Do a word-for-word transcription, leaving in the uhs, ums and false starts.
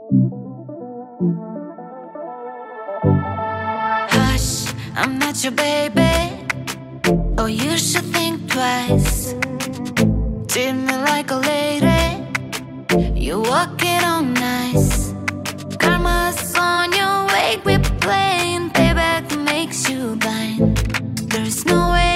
Hush, I'm not your baby. Oh, you should think twice. Treat me like a lady. You're walking on nice. Karma's on your way. We're playing payback makes you blind. There's no way